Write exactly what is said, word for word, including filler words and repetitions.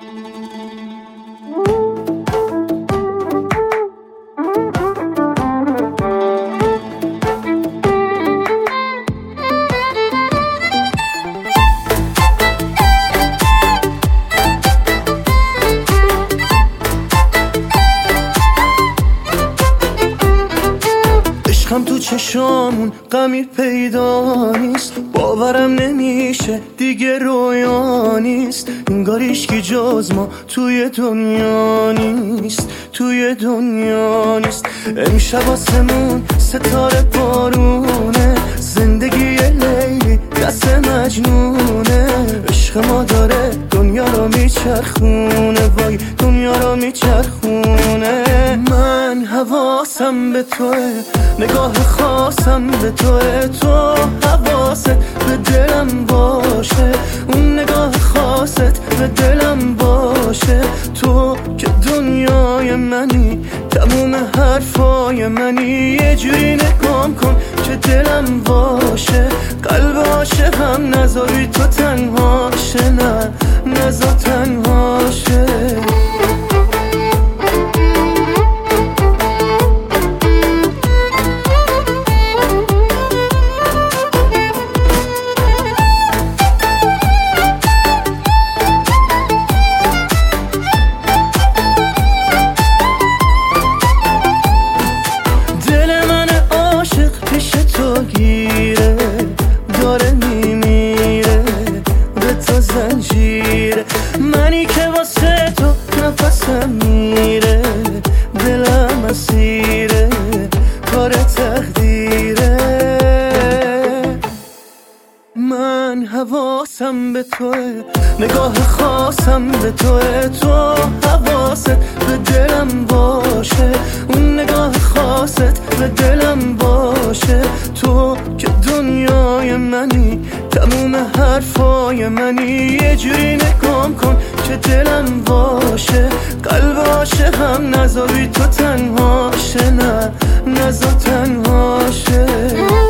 هم تو چشامون غمی پیدا نیست، باورم نمیشه دیگه رویا نیست. انگار هیچکی جز ما توی دنیا نیست، توی دنیا نیست. امشب آسمون ستاره بارونه، زندگی لیلی دست مجنونه. عشق ما داره دنیا رو میچرخونه، وای دنیا رو میچرخونه. من حواسم به توه، نگاه خاصم به توه، تو حواست به دلم باشه، اون نگاه خاصت به دلم باشه. تو که دنیای منی، تموم حرفای منی. یه جوری نگام کن که دلم باشه، قلب عاشقم نذاری تو تنها شه، نه نذار تنها شه. گیره داره میمیره به تو زنجیره، منی که واسه تو نفسم میره. دلم اسیره کار تقدیره. من حواسم به توه، نگاه خاصم به توه، تو حواست به دلم باشه، اون نگاه خاصت به دلم باشه. تو که دنیای منی، تموم حرفای منی. یه جوری نگام کن که دلم باشه، قلب عاشقم نذاری تو تنها شه، نه نذار تنها شه.